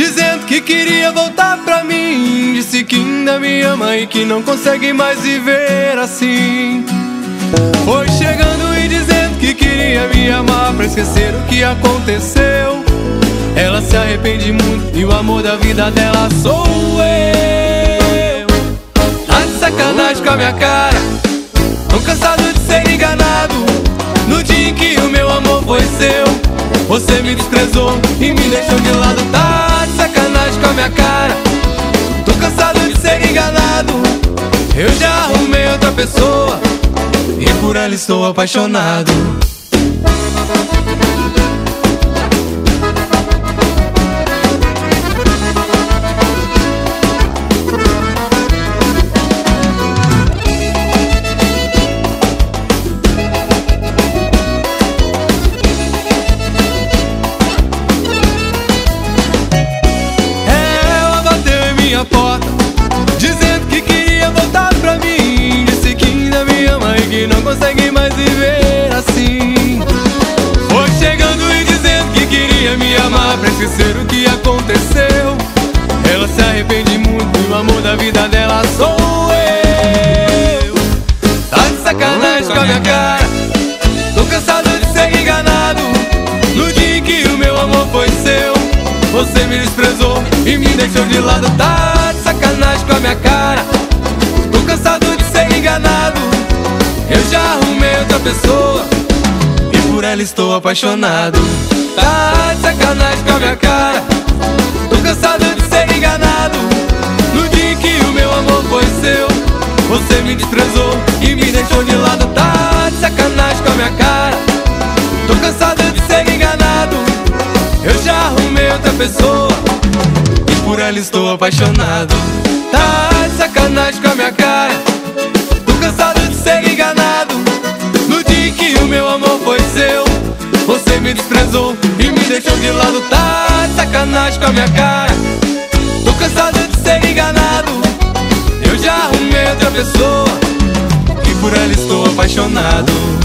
dizendo que queria voltar pra mim. Disse que ainda me ama e que não consegue mais viver assim. Foi chegando e dizendo que queria me amar pra esquecer o que aconteceu. Ela se arrepende muito e o amor da vida dela sou eu. Tá de sacanagem com a minha cara, tô cansado de ser enganado. No dia em que o meu amor foi seu, você me desprezou e me deixou de lado. Tá de sacanagem com a minha cara, tô cansado de ser enganado. Eu já arrumei outra pessoa e por ela estou apaixonado. Ela bateu em minha porta, dizendo que queria voltar pra mim. Disse que ainda me ama e que não consegue mais viver assim. Foi chegando e dizendo que queria me amar pra esquecer o que aconteceu. Ela se arrepende muito e o amor da vida dela sou eu. Tá de sacanagem com a minha cara, tô cansado de ser enganado. No dia em que o meu amor foi seu, você me desprezou e me deixou de lado. Tá de sacanagem com a minha cara, tô cansado de ser enganado. Eu já arrumei outra pessoa e por ela estou apaixonado. Tá de sacanagem com a minha cara, tô cansado de ser enganado. No dia em que o meu amor foi seu, você me desprezou e me deixou de lado. Tá de sacanagem com a minha cara, tô cansado de ser enganado. Eu já arrumei outra pessoa e por ela estou apaixonado. Tá de sacanagem com a minha cara, tô cansado de ser enganado. No dia em que o meu amor foi seu, você me desprezou e me deixou de lado. Tá de sacanagem com a minha cara, tô cansado de ser enganado. Eu já arrumei outra pessoa e por ela estou apaixonado.